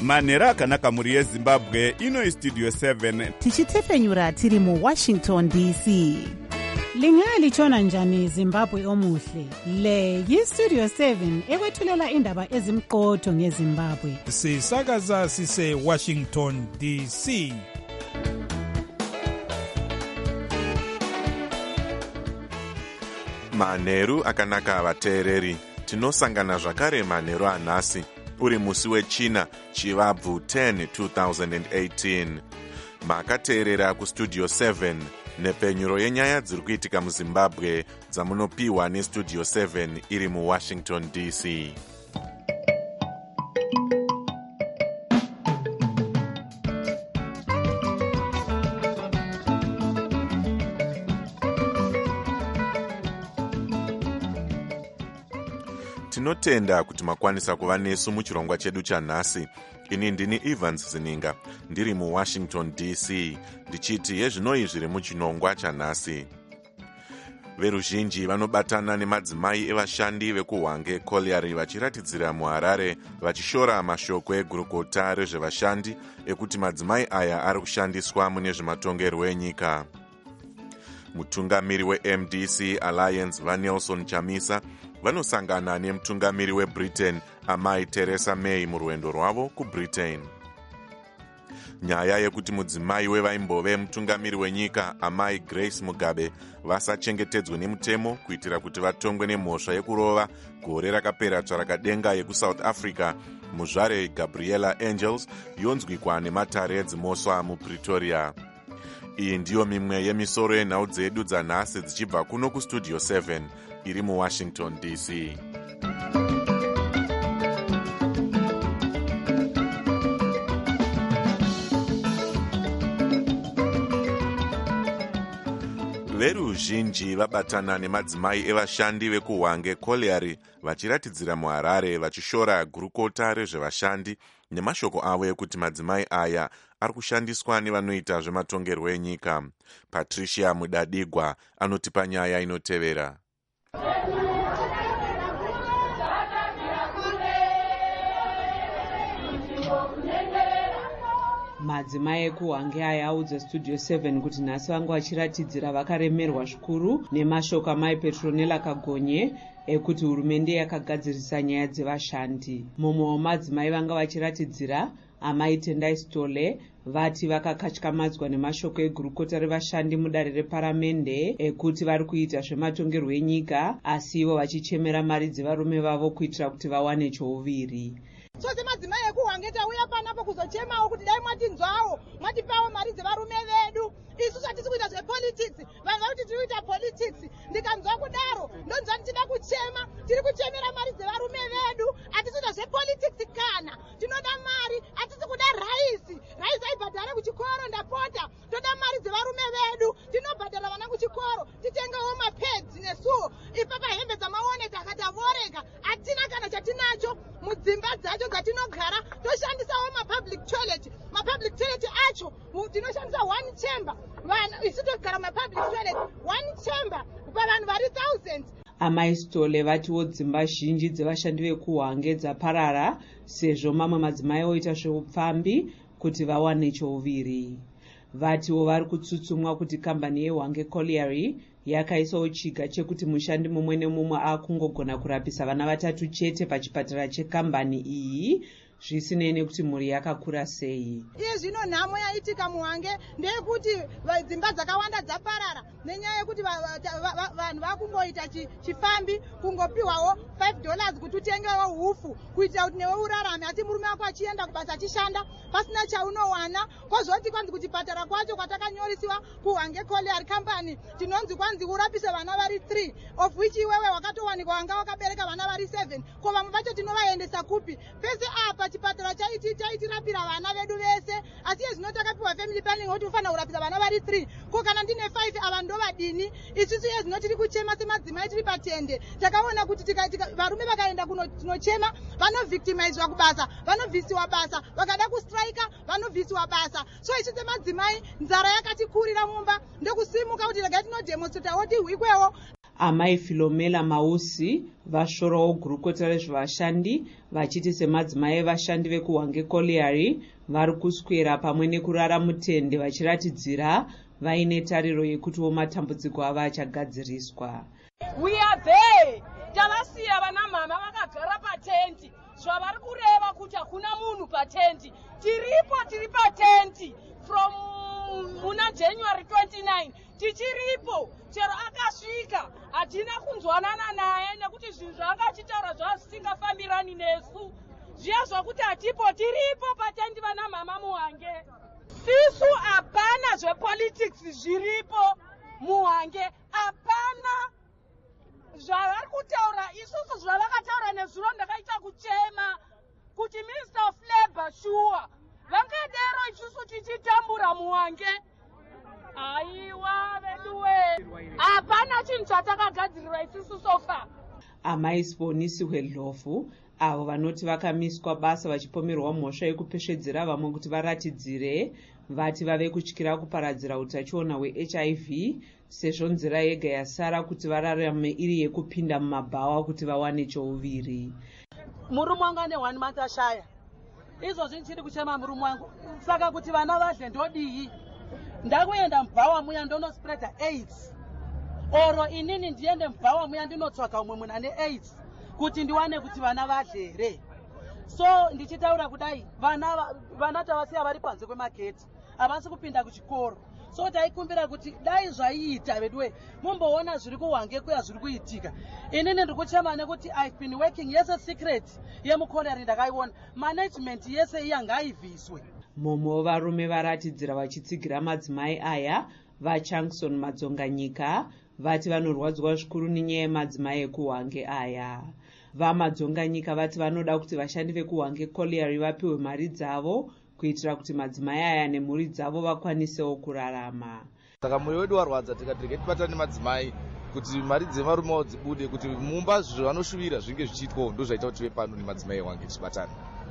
manhero akanaka mhuri yezimbabwe. Ino istudio 7 tichitefenyura tiri muWashington DC. Lingalitshona njani Zimbabwe omuhle? Le yistudio 7 ekwethulela indaba ezimqotho ngeZimbabwe. Sisakaza sise Washington DC. Manheru akanaka vateereri. Tinosangana zvakare manheru anhasi. Uri musi wechina chivabvu 10 2018. Makateerera kustudio 7 nepfenyuro yenyaya dziri kuitika muZimbabwe dzamunopiwa nestudio 7 iri muWashington DC. Tinotenda kuti makwanisa kuva nesu muchirongwa chedu chanhasi. Ini ndini Evans Zininga, ndiri muWashington DC, ndichiti yezvinoi zviri muchinongwa chanhasi. Veruzhinji vanobatana nemadzimai evashandi vekuHwange Colliery vachiratidzira muHarare vachishora mashoko egurukota rezvevashandi ekuti madzimai aya ari kushandiswa mune zvematongerwo enyika. Mutungamiri weMDC Alliance vaNelson Chamisa vanosangana nemutungamiri weBritain Amai Theresa May murwendo rwavo kuBritain. Nyaya yekuti mudzimai wevaimbove mutungamiri wenyika Amai Grace Mugabe vasachengetedzwe nemutemo kuitira kuti vatongwe nemhosva yekurova gore rakapera tsvarakadenga yekuSouth Africa muzvare Gabriela Angels yonzwikwa nematare edzimosva muPretoria. Iyi ndiyo mimwe yemisoro yenhau dzedu dzanhasi dzichibva kuno kustudio 7 iri muWashington DC. Veruzhinji vabatana nemadzimai evashandi vekuHwange Colliery vachiratidzira muHarare vachishora gurukota rezvevashandi nemashoko avo ekuti madzimai aya ari kushandiswa nevanoita zvematongerwo enyika. Patricia Mudadigwa anotipa nyaya inotevera. Madzimai ekuHwange aya audza studio 7 kuti nhasi vanga vachiratidzira vakaremerwa zvikuru nemashoko amai Petronella Kagonye ekuti hurumende yakagadzirisa nyaya dzevashandi. Mumwe wamadzimai vanga vachiratidzira Amai Tendai Stole vati vakakatyamadzwa nemashoko egurukota revashandi mudare reparamende ekuti vari kuita zvematongerwo enyika asi ivo vachichemera mari dzevarume vavo kuitira kuti vawane chouviri. Chose madzimai ekuHwange tauya panapo kuzochemawo kuti dai mwatinzwawo mwatipawo mari dzevarume vedu. Isusu hatisi kuita zvepolitics, vanhu vari kuti tiri kuita politics. Ndikanzwa kudaro ndonzwa ndida kuchema, tiri kuchemera mari dzevarume vedu. Hatisi kuita zvepolitics kana tinoda mari, hatisi kuda raisi aibhadhare kuchikoro ndapota. Toda mari dzevarume vedu, tinobhadhara vana kuchikoro, titengewo mapads nesuwo. Ipapa hembe dzamaone takatavoreka, hatina kana chatinacho mudzimba dzacho dzatinogara. Toshandisawo mapublic toilet acho tinoshandisa one chamber. Isu togara mapublic toilet one chamber pavanhu vari thousands. Amai Stole vatiwo dzimba zhinji dzevashandi vekuHwange dzaparara sezvo mamwe madzimai oita zveupfambi kuti vawane chouviri. Vatiwo vari kutsutsumwa kuti kambani yeHwange Colliery yakaisawo chiga chekuti mushandi mumwe nemumwe akungogona kurapisa vana vatatu chete pachipatara chekambani iyi zvisinei nekuti mhuri yakakura sei. Iye zvino nhamo yaitika muHwange ndeyekuti dzimba dzakawanda dzaparara nenyaya yekuti vanhu vakungoita chifambi kungopiwawo $5 kuti utengewo hufu kuitira kuti newe urarame. Asi murume wako achienda kubasa achishanda pasina chaunowana. Kozoti kwanzi kuchipatara kwacho kwatakanyorisiwa kuHwange Colliery Company tinonzi kwanzi urapise vana vari 3 of which iwewe wakatowanikwa wanga wakabereka vana vari 7. Ko vamwe vacho tinovaendesa kupi? Pese apa chipatara chaitirapira vana vedu vese, asi zvino takapiwa family planning kuti ufanira kurapisa vana vari 3. Ko kana ndine 5 ava ndovadini? Isusu zvino tiri kuchema semadzimai tiri patende. Takaona kuti varume vakaenda kunochema vanovictimizwa kubasa, vanovhisiwa basa, vakada kustrike vanovhisiwa basa. So isu semadzimai nzara yakatikurira mumba ndokusimuka kuti regai tinodemonstrate woti hwikwewo. Amai Philomela Mausi vashorawo gurukota rezvevashandi vachiti semadzimai evashandi vekuhwange colliery vari kuswera pamwe nekurara mutende vachiratidzira vaine tariro yekutiwo matambudziko avo achagadziriswa. We are there. Tavasiya vana mama vakagara patenti. Zvavari kureva kuti hakuna munhu patenti. Tiri patenti from muna January 29. Tichiripo chero akasvika hatina kunzwanana naye nekuti zvinhu zvaakachitaura zvazvisingafambirani nesu. Zviya zvakuti hatipo, tiripo patenti vana mama muhwange. Sisu hapana zvepolitics zviripo muhwange, hapana zvavari kutaura. Isusu zvavakataura nezuro ndakaita kuchema kuti Minister of Labour sure vangadero isusu tichitambura muhwange. Aiwa veduwe, hapana chinhu chatakagadzirirwa isusu sofa. Amai Sibonisiwe Dlovu avo vanoti vakamiswa basa vachipomerwa mhosva yekupeshedzera vamwe kuti varatidzire vati vave kutyira kuparadzira utachiona hweHIV sezvo nzira yega yasara kuti vararame iri yekupinda mumabhawa kuti vawane chouviri. Murume wangu ane 1 month ashaya. Izvozvi ndichiri kuchema murume wangu. Saka kuti vana vadle ndodii. Ndakuenda mubhawa muya ndonospreada AIDS. Oro inini ndiende mubhawa muya ndinotsvaga umwe munhu ane AIDS kuti ndiwane kuti vana vadlere. So ndichitaura kudai vana tavasiya vari panze kwemageti havasi kupinda kuchikoro. So taikumbira kuti dai zvaiita veduwe mumboona zviri kuhwange kuya zviri kuitika. Inini ndiri kuchema nekuti I've been working yese secret yemukolari ndakaiona management yese iya ngaibviswe. Mumwe varume varatidzira vachitsigira madzimai aya vaChankson Madzonganyika vati vanorwadzwa zvikuru nenyaya yemadzimai ekuhwange aya. VaMadzonganyika vati vanoda kuti vashandi vekuhwange colliery vapiwe mari dzavo kuitira kuti madzimai aya nemhuri dzavo vakwanisewo kurarama. Saka mwoyo wedu warwadza tikati tibatane nemadzimai kuti mari dzemarumewo dzibude kuti mumba zvavanoshuvira zvinge zvichiitwawo ndo zvaita kuti tive pano nemadzimai ewange tichibatana.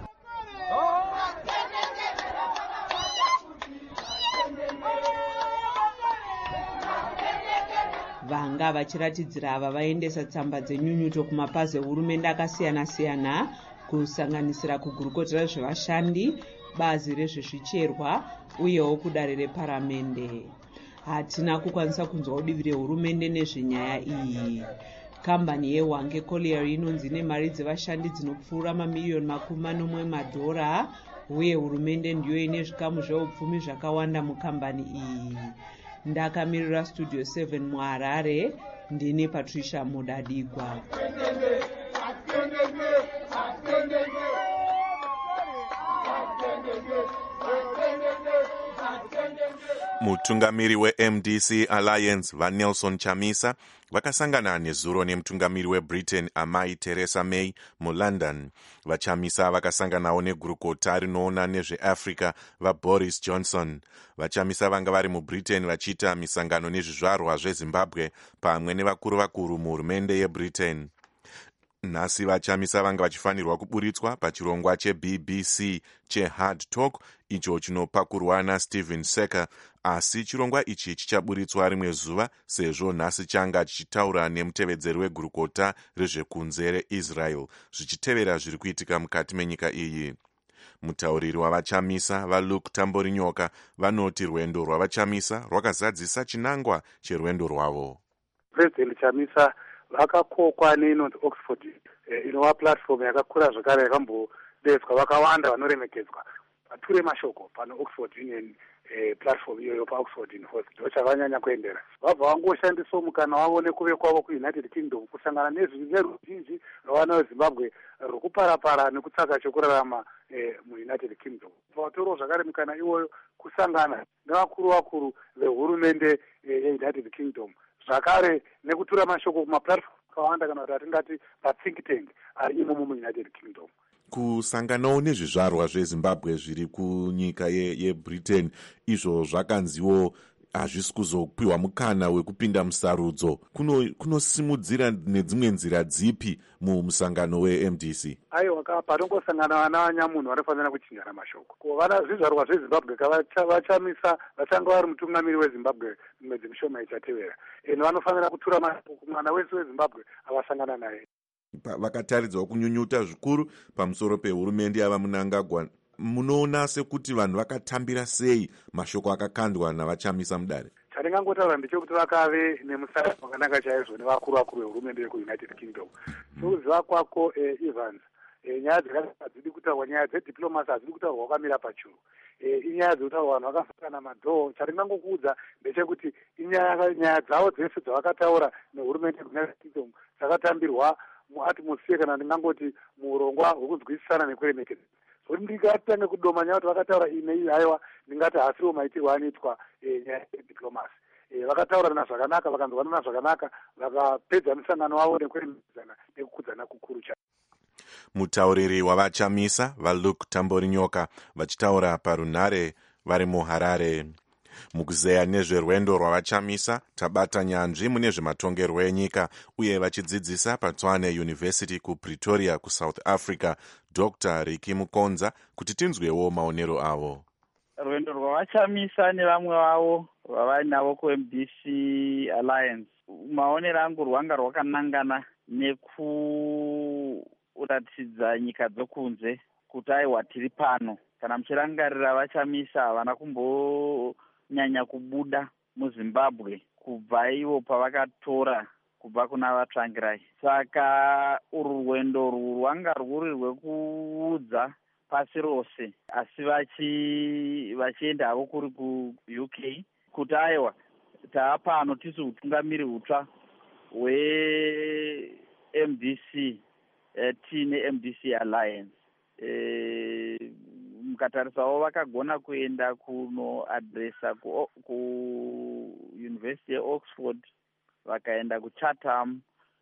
Vanga vachiratidzira ava vaendesa tsamba dzenyunyuto kumapazi ehurumende akasiyana-siyana kusanganisira kugurukota rezvevashandi, bazi rezvezvicherwa uyewo kudare reparamende. Hatina kukwanisa kunzwa udivi rehurumende nezvenyaya iyi. Kambani yeHwange Colliery inonzi ine mari dzevashandi dzinopfuura mamiliyoni $40 uye hurumende ndiyo ine zvikamu zveupfumi zvakawanda mukambani iyi. Ndakamirira Studio 7 muHarare, ndine Patricia Mudadigwa. Mutungamiri weMDC Alliance vaNelson Chamisa vakasangana nezuro nemutungamiri weBritain Amai Theresa May muLondon. VaChamisa vakasanganawo negurukota rinoona nezveAfrica vaBoris Johnson. VaChamisa vanga vari muBritain vachiita misangano nezvizvarwa zveZimbabwe pamwe nevakuru muhurumende yeBritain. Nhasi VaChamisa vanga vachifanirwa kuburitswa pachirongwa cheBBC cheHard Talk icho chinopakurwa naStephen Seka, asi chirongwa ichi chichaburitswa rimwe zuva sezvo nhasi changa chichitaura nemutevedzeri wegurukota rezvekunze reIsrael zvichitevera zviri kuitika mukati menyika iyi. Mutauriri wavaChamisa vaLuke Tamborinyoka vanoti rwendo rwavaChamisa rwakazadzisa chinangwa cherwendo rwavo. President Chamisa vakakokwa neinonzi Oxford inova platform yakakura zvakare yakambodetswa vakawanda vanoremekedzwa vature mashoko pano Oxford Union platform iyoyo paOxford University ndochavanyanya kuendera. Vabva vangoshandisawo mukana wavo nekuve kwavo kuUnited Kingdom kusangana neruzhinji rwavana veZimbabwe rwekuparapara nekutsvaka chokurarama muUnited Kingdom. Vatoro zvakare mukana iwoyo kusangana nevakuru vehurumende yeUnited Kingdom zvakare nekutura mashoko kumaplatform akawanda kana kuti atingati pathink tank ari imomo muUnited Kingdom. Kusanganawo nezvizvarwa zveZimbabwe zviri kunyika yeBritain izvo zvakanziwo hazvisi kuzopiwa mukana wekupinda musarudzo. Kunosimudzira nedzimwe nzira dzipi mumusangano weMDC? Aiwa, panongosangana vana vanyamunhu vanofanira kuchinjana mashoko. Vana zvizvarwa zveZimbabwe vachamisa vachanga vari mutungamiri weZimbabwe mwedzi mishoma ichatevera, vanofanira kutura mashoko mwana wese weZimbabwe avasangana naye. Vakataridzwa kunyunyuta zvikuru pamusoro pehurumende yava Mnangagwa. Munoona sekuti vanhu vakatambira sei mashoko akakandwa navachamisa mudare? Chandingangotaura ndechekuti vakave nemusara wakanaka chaizvo nevakuru vehurumende yekuUnited Kingdom. Sokuziva kwako Evans, nyaya dzakadzidi kutaurwa, nyaya dzediplomasi hadzidi kutaurwa wakamira pachuru. Inyaya dzekutaurwa vanhu vakafukana madhoo. Chandingangokuudza ndechekuti nyaya dzavo dzese dzavakataura nehurumende yekuUnited Kingdom dzakatambirwa muatmosphere, kana ndingangoti muurongwa hwekunzwisisana nekuremekedza. Kuti ndingatange kudoma nyaya kuti vakataura inei, haiwa ndingati hasiwo maitirwo anoitwa nyaya yediplomasi. Vakataurana zvakanaka, vakanzwanana zvakanaka, vakapedza musangano wavo nekuremekedzana nekukudzana kukuru chaizvo. Mutauriri wavachamisa vaLuke Tamborinyoka vachitaura parunhare vari muHarare. Mukuzeya nezverwendo rwavachamisa, tabata nyanzvi mune zvematongerwo enyika uye vachidzidzisa paTshwane University kuPretoria kuSouth Africa, Dr. Ricky Mukonza, kuti tinzwewo maonero avo. Rwendo rwavachamisa nevamwe vavo vavanavo kuMDC Alliance, maonero angu rwanga rwakanangana nekuratidza nyika dzokunze kuti aiwa tiri pano. Kana muchirangarira vachamisa havana kumbonyanya kubuda muZimbabwe kubva ivo pavakatora kubva kuna vatsvangirai. Saka urwu rwendo rwanga rwuri rwekuudza pasi rose, asi vachienda havo kuri kuUK kuti aiwa taapano tisi utungamiri hutsva hweMDC, tiine MDC Alliance. Mukatarisawo vakagona kuenda kunoadresa kuUniversity yeOxford, vakaenda kuChatham,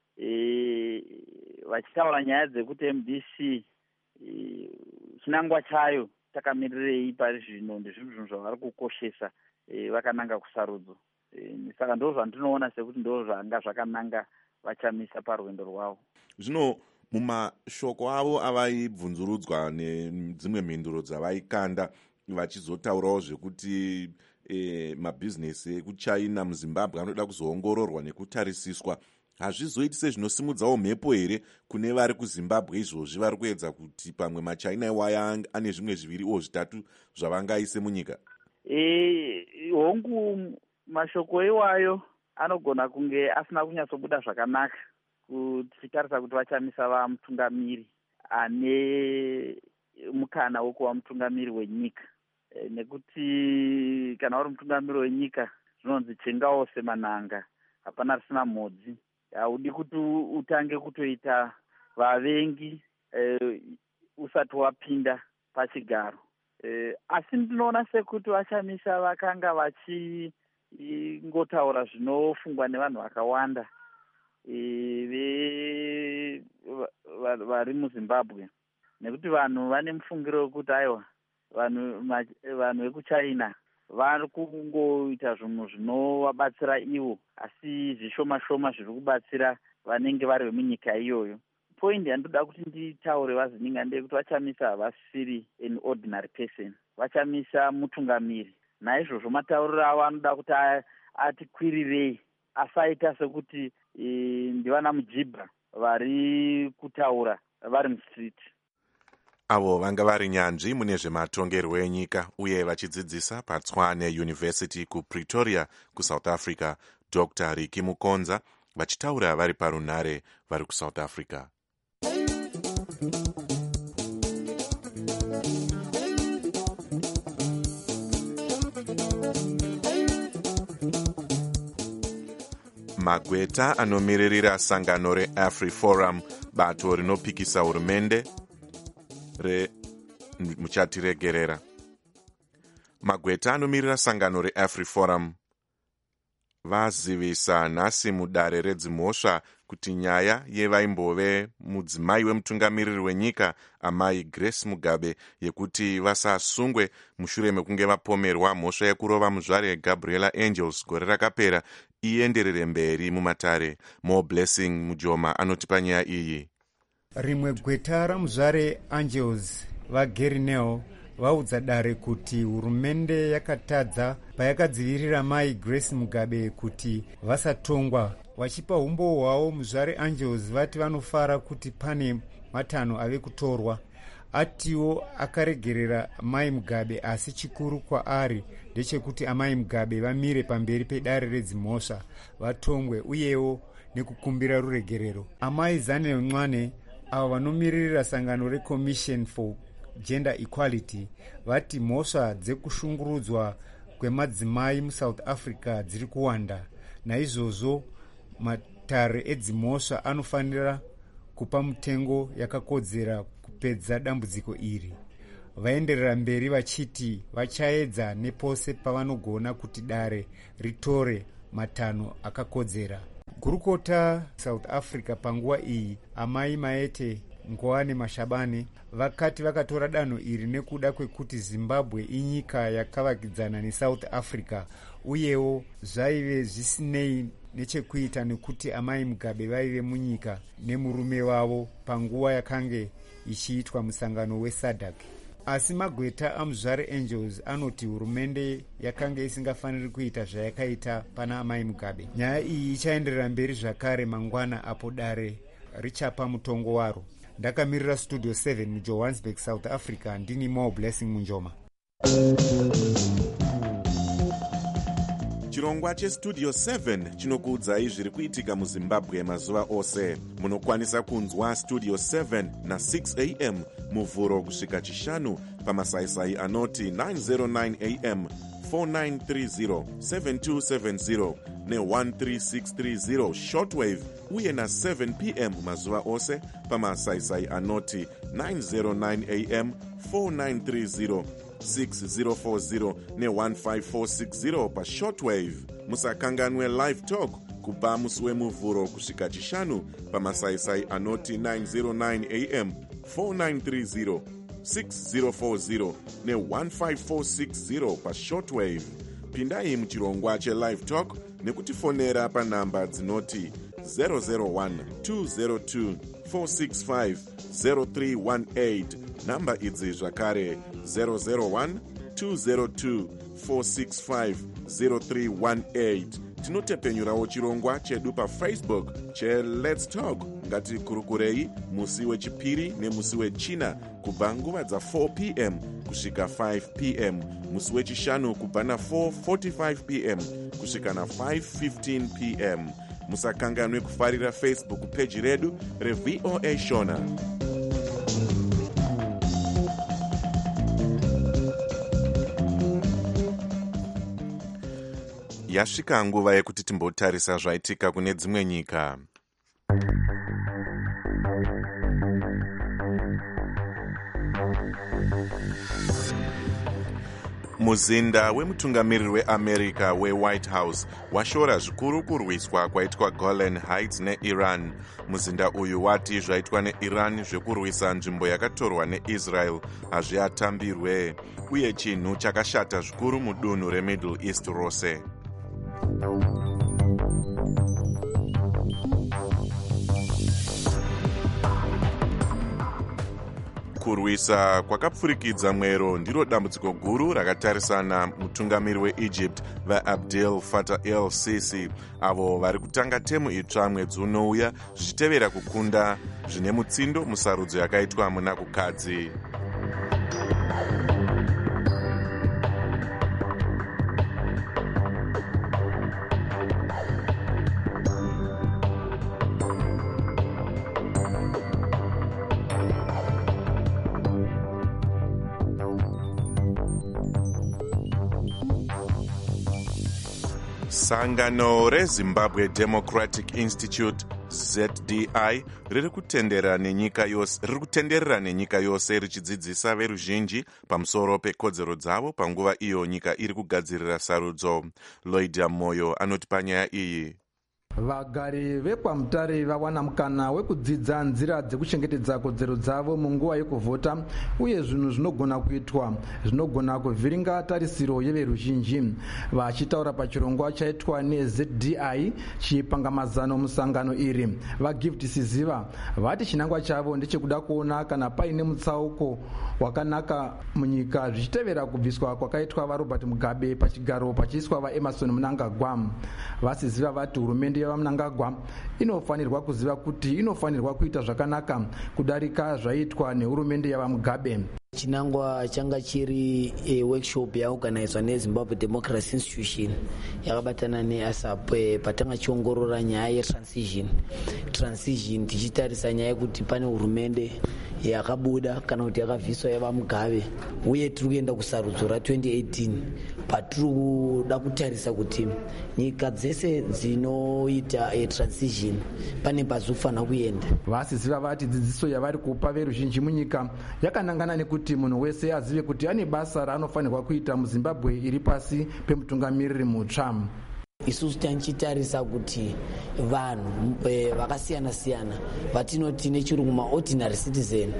vachitaura nyaya dzekuti MDC chinangwa chayo takamirirei pari zvino, ndezvinhu zvavari kukoshesa, vakananga kusarudzo. Saka ndo zvandinoona sekuti ndo zvanga zvakananga vachamisa parwendo rwavo. Zvino mumashoko avo avaibvunzurudzwa nedzimwe mhinduro dzavaikanda, vachizotaurawo zvekuti mabhizinesi ekuChina muZimbabwe anoda kuzoongororwa nekutarisiswa. Hazvizoiti sezvinosimudzawo mhepo here kune vari kuZimbabwe izvozvi vari kuedza kuti pamwe maChina iwaya ane zvimwe zviviri zvitatu zvavangaise munyika? Hongu mashoko iwayo anogona kunge asina kunyatsobuda zvakanaka tichitarisa kuti vachamisa vamutungamiri ane mukana wekuva mutungamiri wenyika. Nekuti kana uri mutungamiri wenyika zvinonzi chengawo semananga, hapana risina mhodzi. Haudi kuti utange kutoita vavengi usati wapinda pachigaro. Asi ndinoona sekuti vachamisa vakanga vachingotaura zvinofungwa nevanhu vakawanda vari muZimbabwe, nekuti vanhu vane mufungiro wekuti aiwa vanhu vekuChina vari kungoita zvinhu zvinovabatsira ivo, asi zvishoma shoma zviri kubatsira vanenge vari vemunyika iyoyo. Point yandoda kuti nditaure vazininga ndeyekuti vachamisa havasiri an ordinary person, vachamisa mutungamiri. Naizvozvo matauriro avo anoda kuti ati kwirirei, asaita sekuti ndivana mujibha vari kutaura vari mustreet. Avo vanga vari nyanzvi mune zvematongerwo enyika uye vachidzidzisa paTshwane University kuPretoria kuSouth Africa, Dr. Ricky Mukonza, vachitaura vari parunhare vari kuSouth Africa. Magweta anomiririra sangano reAfriForum, bato rinopikisa hurumende muchatiregerera. Magweta anomirira sangano reAfriForum vazivisa nhasi mudare redzimhosva kuti nyaya yevaimbove mudzimai wemutungamiriri wenyika amai Grace Mugabe yekuti vasasungwe mushure mekunge vapomerwa mhosva yekurova muzvare Gabriella Angels gore rakapera ienderere mberi mumatare. More Blessing Mujoma anotipa nyaya iyi. Rimwe gweta ramuzvare Angels vaGary Nell vaudza dare kuti hurumende yakatadza payakadzivirira mai Grace Mugabe kuti vasatongwa. Vachipa umbo hwavo muzvare Angels vati vanofara kuti pane matanho ave kutorwa. Atiwo akaregerera mai Mugabe, asi chikuru kwaari ndechekuti amai Mugabe vamire pamberi pedare redzimhosva vatongwe uyewo nekukumbira ruregerero. Amai Zanele Mncwane avo vanomiririra sangano reCommission for Gender Equality vati mhosva dzekushungurudzwa kwemadzimai muSouth Africa dziri kuwanda. Naizvozvo matare edzimhosva anofanira kupa mutengo yakakodzera kupedza dambudziko iri. Vaenderera mberi vachiti vachaedza nepose pavanogona kuti dare ritore matanho akakodzera. Gurukota South Africa panguva iyi amai Maete Ngoane Mashabane vakati vakatora danho iri nekuda kwekuti Zimbabwe inyika yakavakidzana neSouth Africa uyewo zvaive zvisinei nechekuita nekuti amai Mugabe vaive munyika nemurume wavo panguva yakange ichiitwa musangano weSADC. Asi magweta amuzvare Angels anoti hurumende yakanga isingafaniri kuita zvayakaita pana amai Mugabe. Nyaya iyi ichaenderera mberi zvakare mangwana apo dare richapa mutongo waro. Ndakamirira Studio 7 muJohannesburg, South Africa. Ndini More Blessing Munjoma. Chirongwa cheStudio 7 chinokuudzai zviri kuitika muZimbabwe mazuva ose. Munokwanisa kunzwa Studio 7 na 6 am muvhuro kusvika chishanu pamasaisai anoti 909 am 4930 7270 ne13630 shortwave uye na 7 pm mazuva ose pamasaisai anoti 909 am 4930 6040 ne15460 pashortwave. Musakanganwe live talk kubva musi wemuvhuro kusvika chishanu pamasaisai anoti 909 am 4930 6040 ne15460 pashortwave. Pindai muchirongwa chelive talk nekutifonera panhamba dzinoti 001 202 465 0318. Namba idzi zvakare 001 202 465 0318. Tinotepenyurawo chirongwa chedu paFacebook cheLet's Talk. Ngatikurukurei musi wechipiri nemusi wechina kubva nguva dza4 pm kusvika 5 pm, musi wechishanu kubva na4:45 pm kusvika na5:15 pm. Musakanganwe kufarira Facebook page redu reVOA Shona. Yasvika nguva yekuti timbotarisa zvaitika kune dzimwe nyika. Muzinda wemutungamiriri weAmerica weWhite House washora zvikuru kurwiswa kwaitwa Golan Heights neIran. Muzinda uyu wati zvaitwa neIran zvekurwisa nzvimbo yakatorwa neIsrael hazviatambirwe uye chinhu chakashata zvikuru mudunhu reMiddle East rose. Kurwisa kwakapfurikidza mwero ndiro dambudziko guru rakatarisana mutungamiri weEgypt vaAbdel Fattah el-Sisi avo vari kutanga temu itsva mwedzi unouya zvichitevera kukunda zvine mutsindo musarudzo yakaitwa muna kukadzi. Sangano reZimbabwe Democratic Institute ZDI riri kutenderera nenyika yose richidzidzisa veruzhinji pamusoro pekodzero dzavo panguva iyo nyika iri kugadzirira sarudzo. Lloyd Moyo anoti panyaya iyi vagari vekwamutare vawana mukana wekudzidza nzira dzekuchengetedza kodzero dzavo munguva yekuvhota uye zvinhu zvinogona kuitwa zvinogona kuvhiringa tarisiro yeveruzhinji. Vachitaura pachirongwa chaitwa neZDI chipangamazano musangano iri, vaGift Siziva vati chinangwa chavo ndechekuda kuona kana paine mutsauko wakanaka munyika zvichitevera kubviswa kwakaitwa vaRobert Mugabe pachigaro pachiiswa vaEmerson Mnangagwa. VaSiziva vati hurumende yavaMnangagwa inofanirwa kuziva kuti inofanirwa kuita zvakanaka kudarika zvaitwa nehurumende yavaMugabe. Chinangwa changa chiri workshop yaorganizwa neZimbabwe Democracy Institution yakabatana neASAP patanga chiongorora nyaya yetransition tichitarisa nyaya yekuti pane hurumende yakabuda kana kuti yakabviswa yavaMugabe uye tiri kuenda kusarudzo ra2018 patiri kuda kutarisa kuti nyika dzese dzinoita transition pane pazofanira kuenda. VaSiziva vati dzidziso yavari kupa veruzhinji munyika yakanangana nekuti munhu wese azive kuti ane basa raanofanirwa kuita muZimbabwe iri pasi pemutungamiriri mutsva. Isusu tichitarisa kuti vanhu vakasiyana-siyana vatinoti nechirungu maordinary citizen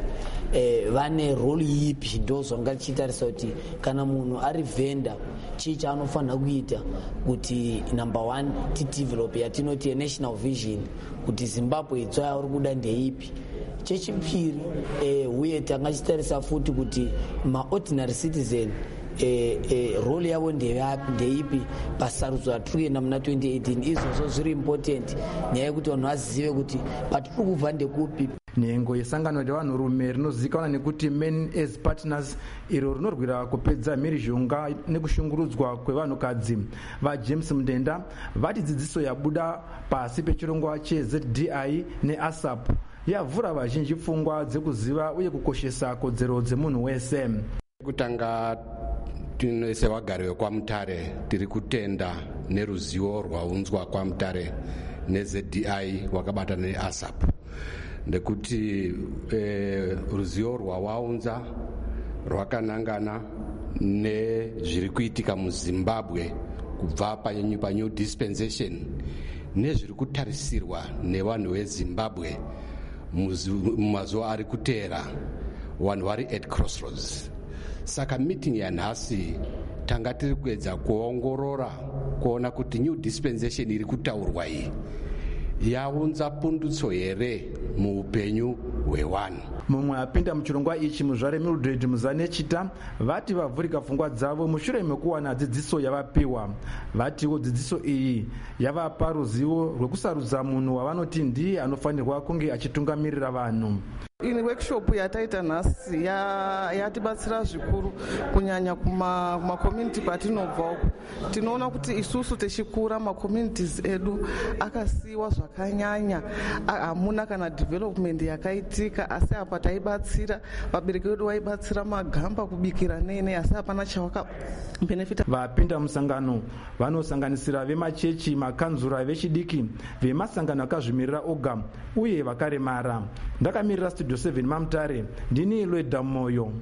vane role ipi, ndo zvanga tichitarisa kuti kana munhu ari vendor chii chaanofanira kuita kuti number one tidevelop yatinoti national vision kuti Zimbabwe itsva yauri kuda ndeipi. Chechipiri uye tanga chitarisa futi kuti maordinary citizen role yavo ndeipi pasarudzo ratiri kuenda muna 2018. Izvozvo zviri important nyaya yekuti vanhu vazive kuti patiri kubva ndekupi. Nhengo yesangano revanhurume rinozivikanwa nekuti Men as Partners iro rinorwira kupedza mhirizhonga nekushungurudzwa kwevanhukadzi vaJames Mudenda vati dzidziso yabuda pasi pechirongwa cheZDI neASAP yavhura vazhinji pfungwa dzekuziva uye kukoshesa kodzero dzemunhu wese. Kutanga tinese vagari vekwamutare tiri kutenda neruzivo rwaunzwa kwamutare neZDI wakabatana neASAP ndekuti ruzivo rwawaunza rwakanangana nezviri kuitika muZimbabwe kubva panew dispensation nezviri kutarisirwa nevanhu veZimbabwe mumazuva ari kuteera. Vanhu vari at crossroads. Saka meeting yanhasi tanga tiri kuedza kuongorora kuona kuti new dispensation iri kutaurwa iyi yaunza pundutso here muupenyu hwevanhu. Mumwe apinda muchirongwa ichi muzvare Mildred Muzanechita vati vavhurika pfungwa dzavo mushure mekuwana dzidziso yavapiwa. Vatiwo dzidziso iyi yavapa ruzivo rwekusarudza munhu wavanoti ndiye anofanirwa kunge achitungamirira vanhu. Ini workshop yataita nhasi yatibatsira zvikuru kunyanya kumacommunity kwatinobva uko. Tinoona kuti isusu techikura macommunities edu akasiiwa zvakanyanya, hamuna kana development yakaitika, asi apa taibatsira vabereki vedu vaibatsira magamba kubikira nene, asi hapana chawakabenefita. Vapinda musangano vanosanganisira vemachechi, makanzura vechidiki, vemasangano akazvimirira oga uye vakaremara. Ndakamirira Studio 7 Mamutare, ndini Lloyd Moyo.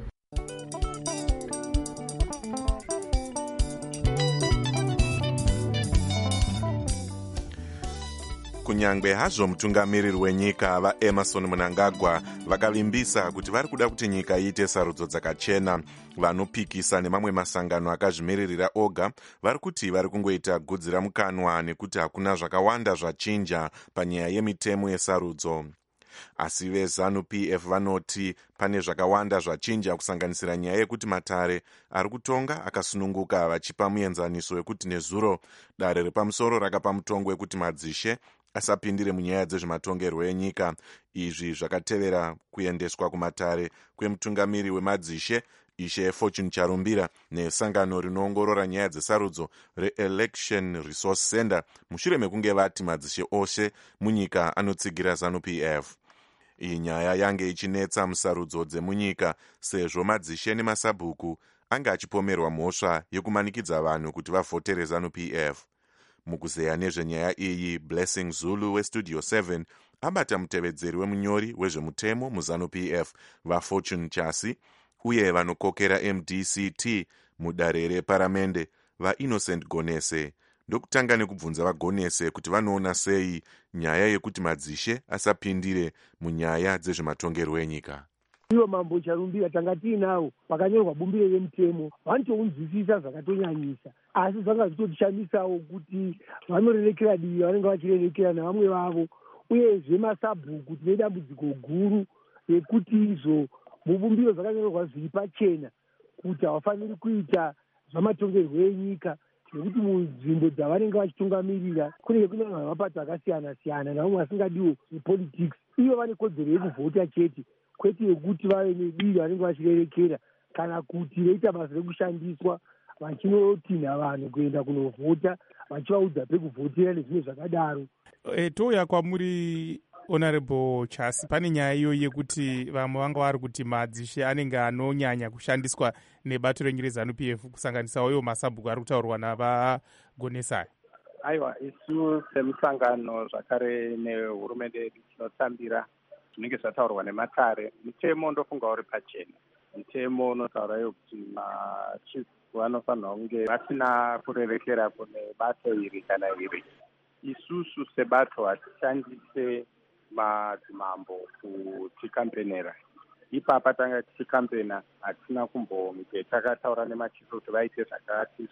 Kunyangwe hazvo mutungamiriri wenyika vaEmerson Mnangagwa vakavimbisa kuti vari kuda kuti nyika iite sarudzo dzakachena, vanopikisa nemamwe masangano akazvimiririra oga vari kuti vari kungoita gudzira mukanwa nekuti hakuna zvakawanda zvachinja panyaya yemitemo yesarudzo. Asi veZANU-PF vanoti pane zvakawanda zvachinja, kusanganisira nyaya yekuti matare ari kutonga akasununguka, vachipa muenzaniso wekuti nezuro dare repamusoro rakapa mutongo wekuti madzishe asapindire munyaya dzezvematongerwo enyika. Izvi zvakatevera kuendeswa kumatare kwemutungamiri wemadzishe Ishe Fortune Charumbira nesangano rinoongorora nyaya dzesarudzo reElection Resource Center mushure mekunge vati madzishe ose munyika anotsigira ZANU-PF. Iyi nyaya yange ichinetsa musarudzo dzemunyika sezvo madzishe nemasabhuku anga achipomerwa mhosva yekumanikidza vanhu kuti vavhotere ZANU-PF. mukuzeya nezvenyaya iyi, Blessing Zulu westudio 7 abata mutevedzeri wemunyori wezvemutemo muzanu-pf vafortune chasi uye vanokokera MDCT mudare reparamende vaInnocent Gonese. Ndokutanga nekubvunza vaGonese kuti vanoona sei nyaya yekuti madzishe asapindire munyaya dzezvematongerwo enyika. Ivo mambo charumbira tanga tiinawo pakanyorwa bumbiro remutemo vanotounzwisisa zvakatonyanyisa, asi zvanga zvitotishandisawo kuti vanorerekera divi vanenge vachirerekera navamwe vavo, uyezve masabhuku tine dambudziko guru rekuti izvo mubumbiro zvakanyorwa zviri pachena kuti havafaniri kuita zvamatongerwo enyika, nekuti munzvimbo dzavanenge vachitungamirira kunenge kune mapato akasiyana-siyana navamwe vasingadiwo zvepolitics. Ivo vane kodzero yekuvhota chete, kwete yekuti vave nedivi vanenge vachirerekera kana kuti veita basa rekushandiswa vachinotinha vanhu kuenda kunovhota vachivaudza pekuvhotera nezvimwe zvakadaro. Touya kwamuri Honorable Chasi, pane nyaya iyo yekuti vamwe vanga vari kuti madzishe anenge anonyanya kushandiswa nebato renyu reZanu-PF kusanganisawo iwo masabhuku ari kutaurwa navaGonesai. Aiwa, isu semusangano zvakare nehurumende yedu tinotambira zvinenge zvataurwa nematare. Mutemo ndofunga uri pachena. Mutemo unotaura iyo kuti machiefs vanofanira kunge vasina kurerekera kune bato iri kana iri. Isusu sebato hatishandise madzimambo kutikampenera. Ipapa tanga tichikampena hatina kumbonge takataura nemachifu kuti vaite zvakati.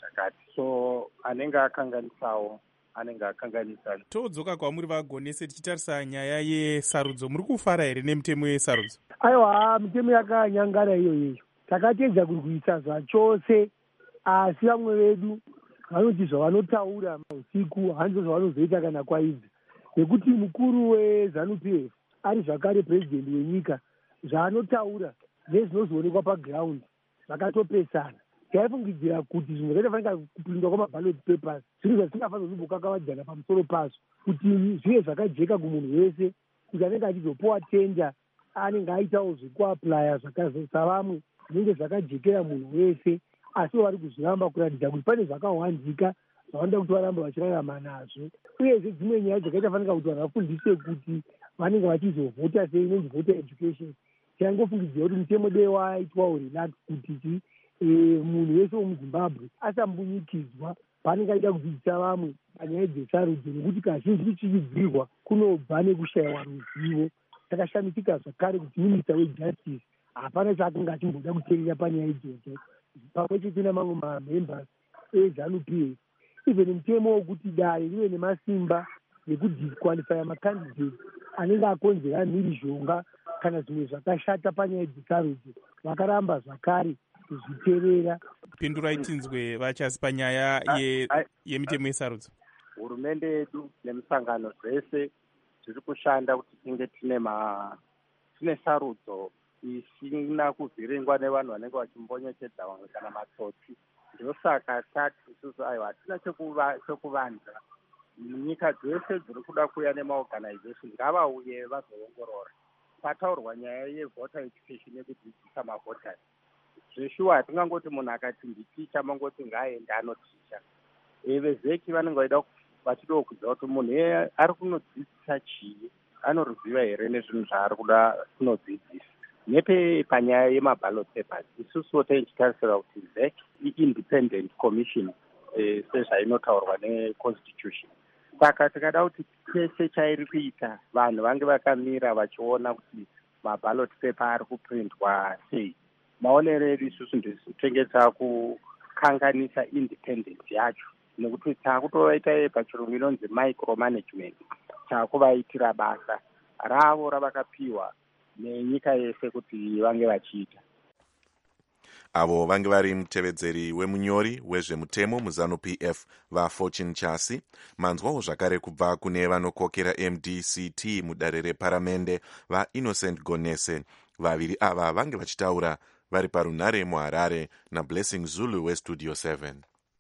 So anenge akanganisawo anenge akanganisa. Todzoka kwamuri vaGonese tichitarisa nyaya yesarudzo, muri kufara here nemutemo yesarudzo? Aiwa, mitemo yakanyangara iyoyo takatedza kurwisa zvachose, asi vamwe vedu vanoti zvavanotaura usiku hanzo zvavanozoita kana kwaidzi, nekuti mukuru weZanu-PF ari zvakare purezidendi wenyika, zvaanotaura nezvinozoonekwa paground zvakatopesana. Taifungidzira kuti zvimwe zvakafanira kupindwa kwamaballot papers zvinhu zvatingafanira kumbokakavadzana pamusoro pazvo, kuti zvive zvakajeka kumunhu wese, kuti anenge achizopuwa tenda anenge aitawo zvekuaplaya savamwe zvinenge zvakajekera munhu wese, asi vari kuzviramba kuratidza kuti pane zvakawanzika zvavanoda kuti varamba vachirarama nazvo. Uyezve dzimwe nyaya dzakaita fanika kuti vanhu vafundiswe kuti vanenge vachizovhota sei, inonzi voter education. Tiangofungidzira kuti mutemo dei waitwawo relax kuti munhu wese wemuZimbabwe asambunyikidzwa paanenge aida kudzidzisa vamwe panyaya dzesarudzo, nekuti kazhinji tichibvirwa kunobva nekushayiwa ruzivo. Takashamisika zvakare kuti minista wejustice hapana chaakanga achimboda kuteerera panyaya idzodzo, pamwe chete namamwe mamembers eZanu-PF. Even mutemo wokuti dare rive nemasimba nekudisqualifya makandidate anenge akonzera mhirizhonga kana zvimwe zvakashata panyaya dzesarudzo, vakaramba zvakare kuzviteerera. Pindurai tinzwe vachasi panyaya yemitemo yesarudzo. Hurumende yedu nemusangano zvese zviri kushanda kuti tinge tine sarudzo isina kuvhiringwa nevanhu vanenge vachimbonyetedza vamwe kana matsotsi. Ndosaka tati isusu aiwa hatina chekuvanza. Nyika dzese dziri kuda kuuya nemaorganization ngavauye vazoongorora. Pataurwa nyaya yevoter education yekudzidzisa mavhoters, zveshuwa hatingangoti munhu akati nditicha mangoti ngaaende anoticha. Vezeki vanenge vachidawo kuziva kuti munhu ari kunodzidzisa chii, anoruziva here nezvinhu zvaari kuda kunodzidzisa. Panyaya yemaballot papers isusuwo tichitarisira kuti ZEC i-independent commission sezvainotaurwa neconstitution. Saka tikada kuti chese chairi kuita vanhu vange vakamira vachiona kuti maballot paper ari kuprintwa sei. Maonero edu isusu nditenge takukanganisa independence yacho, nekuti takutovaita pachirungu inonzi micromanagement, takuvaitira basa ravo ravakapiwa nenyika yese kuti vange vachiita. Avo vange vari mutevedzeri wemunyori wezvemutemo muzanu-PF vaFortune Chasi. Manzwawo zvakare kubva kune vanokokera MDCT mudare reparamende vaInnocent Gonese. Vaviri ava vange vachitaura vari parunhare muHarare naBlessing Zulu westudio 7.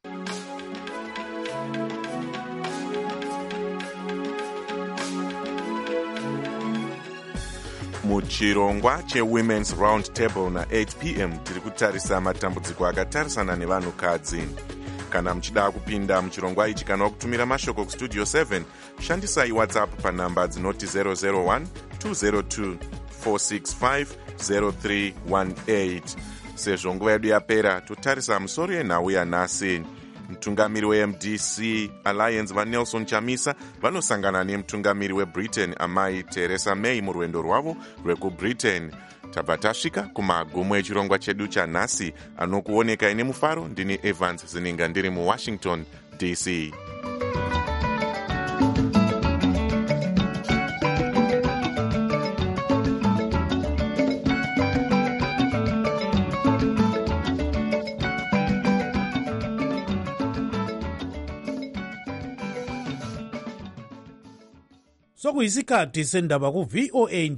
Muchirongwa cheWomen's Round Table na 8 p.m. tiri kutarisa matambudziko akatarisana nevanhukadzi. kana muchida kupinda muchirongwa ichi kana kutumira mashoko kustudio 7 shandisai whatsapp panhamba dzinoti 001 202 465 0318. sezvo nguva yedu yapera totarisa musoro yenhau yanhasi. mutungamiri wemdc alliance vanelson chamisa vanosangana nemutungamiri webritain amai Theresa May murwendo rwavo rwekubritain. tabva tasvika kumagumo echirongwa chedu chanhasi. anokuonekai nemufaro ndini Evans Zininga ndiri muwashington DC. sokuyisikhathi sendaba ku VOA